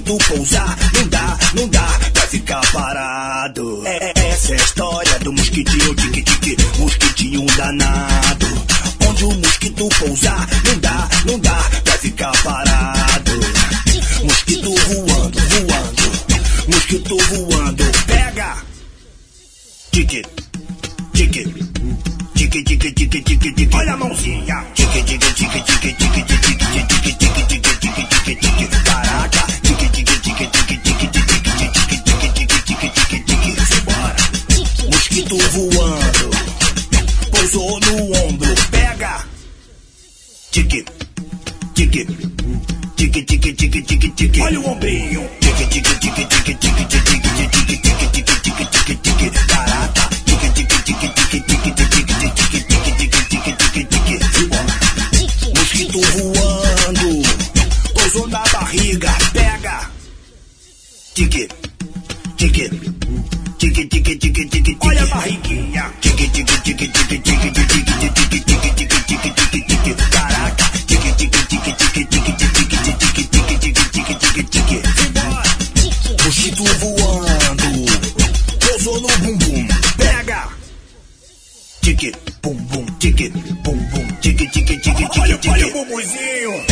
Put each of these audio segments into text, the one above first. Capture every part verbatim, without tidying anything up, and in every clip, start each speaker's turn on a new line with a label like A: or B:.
A: mosquito pousar, não dá, não dá pra ficar parado. É, é, essa é a história do mosquitinho, tique-tique, mosquitinho danado. Onde o mosquito pousar, não dá, não dá pra ficar parado. Mosquito voando, voando, mosquito voando, pega! Tique, tique, tique, tique, tique, tique, tique, olha a mãozinha. Tique, tique, tique, tique, tique, tique, tique, tique, tique, tique, tique, tique, tique, caraca. Tique, tique, tique, tique, tique, tique, tique, tique, tique, tique, tique, tique, simbora. Mosquito voando, pousou no ombro, pega. Tique, tique, tique, tique, tique, tique, tique, olha o ombrinho. Tique, tique, tique, tique, tique, tique, tique, tique, tique, tique, tique, tique, tique, caraca. Tique, tique, tique, tique, tique, tique, tique, tique, tique, tique, tique, tique, simbora. Mosquito voando, pousou na barriga, pega. Tique, tique, tique, tique, tique, tique, olha a barriguinha. Tique, tique, tique, tique, tique, tique, tique, tique, tique, tique, tique, tique, caraca. Tique, tique, tique, tique, tique, tique, tique, tique, tique, tique, tique, tique, simbora. Mosquito voando, pousou no bumbum, pega. Tique, bum bum, tique, bum bum, tique, tique, tique, tique, tique, olha o bumbuzinho.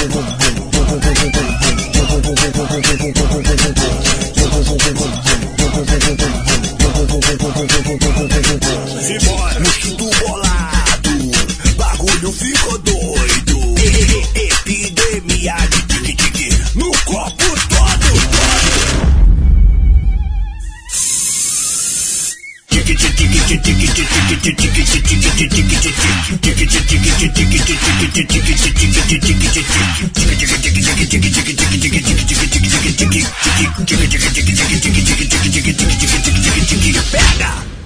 A: Simbora. Mosquito bolado, bagulho ficou doido. Epidemia de tique-tique no corpo todo. Pega!